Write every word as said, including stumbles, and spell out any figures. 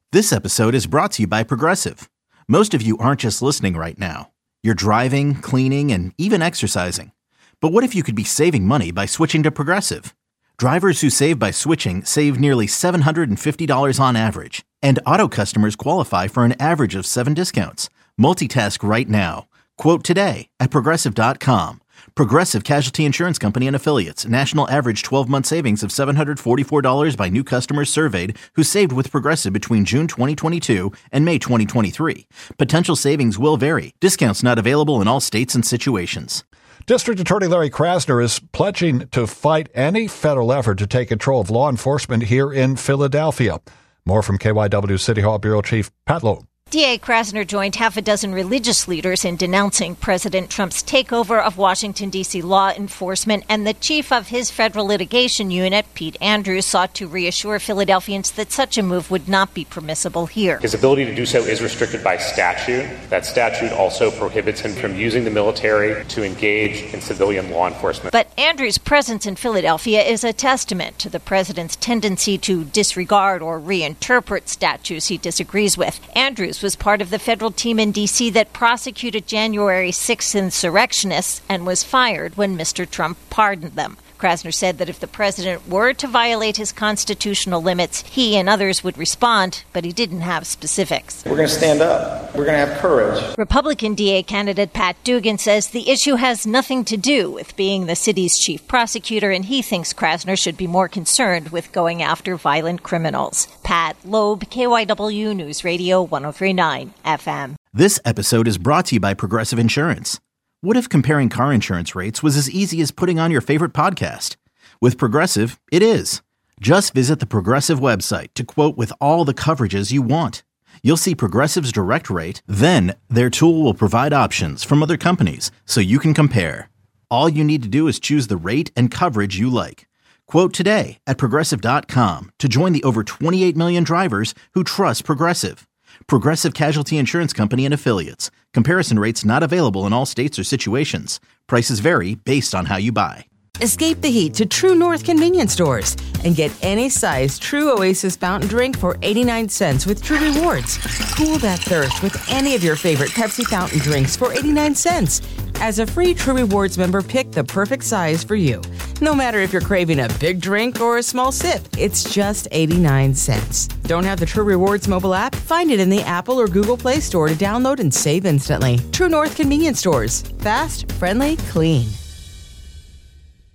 This episode is brought to you by Progressive. Most of you aren't just listening right now. You're driving, cleaning, and even exercising. But what if you could be saving money by switching to Progressive? Drivers who save by switching save nearly seven hundred fifty dollars on average. And auto customers qualify for an average of seven discounts. Multitask right now. Quote today at Progressive dot com. Progressive Casualty Insurance Company and Affiliates. National average twelve-month savings of seven hundred forty-four dollars by new customers surveyed who saved with Progressive between June twenty twenty-two and May twenty twenty-three. Potential savings will vary. Discounts not available in all states and situations. District Attorney Larry Krasner is pledging to fight any federal effort to take control of law enforcement here in Philadelphia. More from K Y W City Hall Bureau Chief Pat Loeb. D A Krasner joined half a dozen religious leaders in denouncing President Trump's takeover of Washington, D C law enforcement, and the chief of his federal litigation unit, Pete Andrews, sought to reassure Philadelphians that such a move would not be permissible here. His ability to do so is restricted by statute. That statute also prohibits him from using the military to engage in civilian law enforcement. But Andrews' presence in Philadelphia is a testament to the president's tendency to disregard or reinterpret statutes he disagrees with. Andrews was part of the federal team in D C that prosecuted January sixth insurrectionists and was fired when Mister Trump pardoned them. Krasner said that if the president were to violate his constitutional limits, he and others would respond, but he didn't have specifics. We're going to stand up. We're going to have courage. Republican D A candidate Pat Dugan says the issue has nothing to do with being the city's chief prosecutor, and he thinks Krasner should be more concerned with going after violent criminals. Pat Loeb, K Y W News Radio one oh three point nine F M. This episode is brought to you by Progressive Insurance. What if comparing car insurance rates was as easy as putting on your favorite podcast? With Progressive, it is. Just visit the Progressive website to quote with all the coverages you want. You'll see Progressive's direct rate, then their tool will provide options from other companies so you can compare. All you need to do is choose the rate and coverage you like. Quote today at Progressive dot com to join the over twenty-eight million drivers who trust Progressive. Progressive Casualty Insurance Company and Affiliates. Comparison rates not available in all states or situations. Prices vary based on how you buy. Escape the heat to True North convenience stores and get any size True Oasis fountain drink for eighty-nine cents with True Rewards. Cool that thirst with any of your favorite Pepsi fountain drinks for eighty-nine cents. As a free True Rewards member, pick the perfect size for you. No matter if you're craving a big drink or a small sip, it's just eighty-nine cents. Don't have the True Rewards mobile app? Find it in the Apple or Google Play Store to download and save instantly. True North convenience stores. Fast, friendly, clean.